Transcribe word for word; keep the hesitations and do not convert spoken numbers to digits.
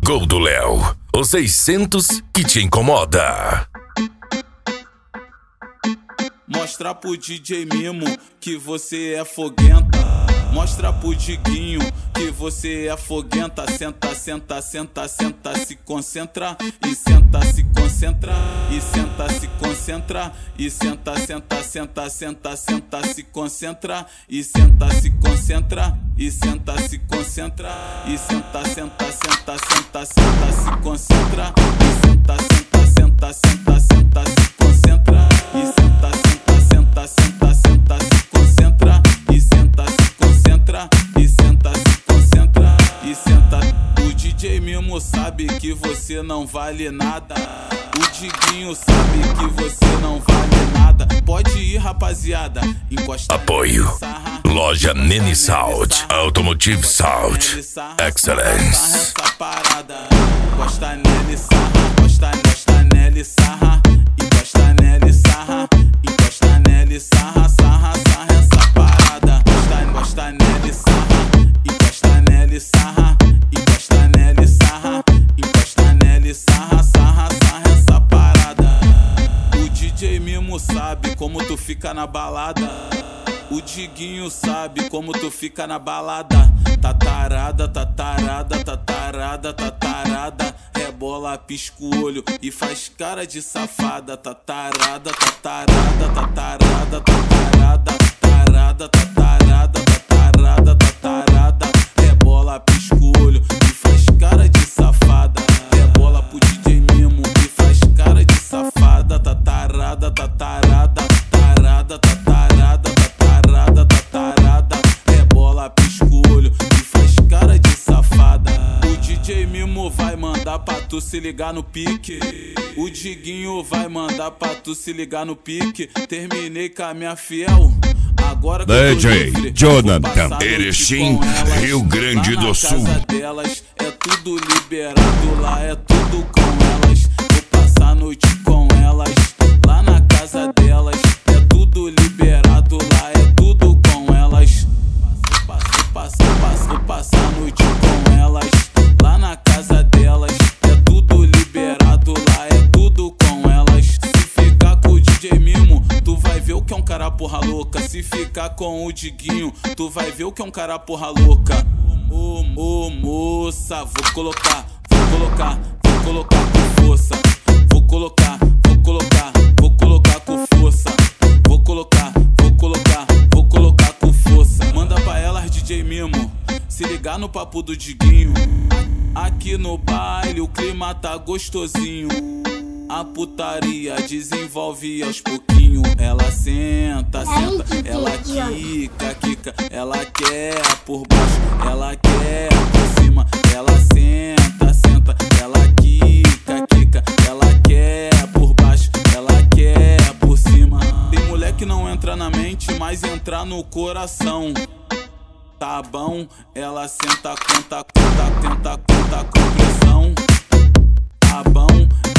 Gol do Léo, o seiscentos que te incomoda. Mostra pro D J Mimo que você é foguenta. Mostra pro Diguinho que você é foguenta. Senta, senta, senta, senta, se concentra. E senta, se concentra. E senta, se concentra. E senta, senta, senta, senta, senta, se concentra. E senta, se concentra. E senta, se concentra. E senta, senta, senta, senta, senta, se concentra. E senta, senta, senta, senta, senta, se concentra. E senta, senta, senta, senta, senta, se concentra. E senta, se concentra. E senta, se concentra. E senta. O D J Mimo sabe que você não vale nada. O Diguinho sabe que você não vale nada. Pode ir, rapaziada. Encosta. Apoio. Loja Nene Salt. Automotive Salt. Excellence. Essa parada. Encosta nele, sarra. Encosta, encosta nele, sarra. Encosta nele, sarra. Encosta nele, sarra. Sarra, sarra essa parada. Encosta, encosta nele, sarra. Encosta nele, sarra. Encosta nele, sarra. Encosta nele, sarra. Sarra, sarra essa parada. O D J Mimo sabe como tu fica na balada. O Diguinho sabe como tu fica na balada. Tatarada, tatarada, tatarada, tatarada. Rebola, pisca o olho e faz cara de safada. Tatarada, tatarada, tatarada, tatarada, tatarada, tatarada, tatarada, tatarada. Rebola, pisca o olho e faz cara de safada. Rebola pro D J Mimo e faz cara de safada. Tatarada, tatarada, tatarada, tatarada, tatarada, tatarada. Rebola, pisca o olho e faz cara de safada. O D J Mimo vai mandar pra tu se ligar no pique. O Diguinho vai mandar pra tu se ligar no pique. Terminei com a minha fiel. Agora que D J livre, Jonathan, Erechim, Rio Grande do Sul. Delas, é tudo liberado, lá é tudo com elas. Vou passar a noite com elas, lá na casa delas. É tudo liberado, lá é tudo com elas. Passo, passo, passo, passo a noite com elas, lá na casa delas. É tudo liberado, lá é tudo com elas. Se ficar com o D J Mimo, tu vai ver o que é um cara porra louca. Se ficar com o Diguinho, tu vai ver o que é um cara porra louca. Ô, ô moça, vou colocar, vou colocar, vou colocar com força. Vou colocar, vou colocar, vou colocar com força. Vou colocar, vou colocar, vou colocar com força. Manda pra elas, D J Mimo, se ligar no papo do Diguinho. Aqui no baile o clima tá gostosinho. A putaria desenvolve aos pouquinho. Ela senta, senta, ela quica, quica. Ela quer por baixo, ela quer por cima. Ela senta, senta, ela quica, quica. Ela quer por baixo, ela quer por cima. Tem mulher que não entra na mente, mas entra no coração. Tá bom? Ela senta, conta, conta, tenta, conta com pressão. Tá bom?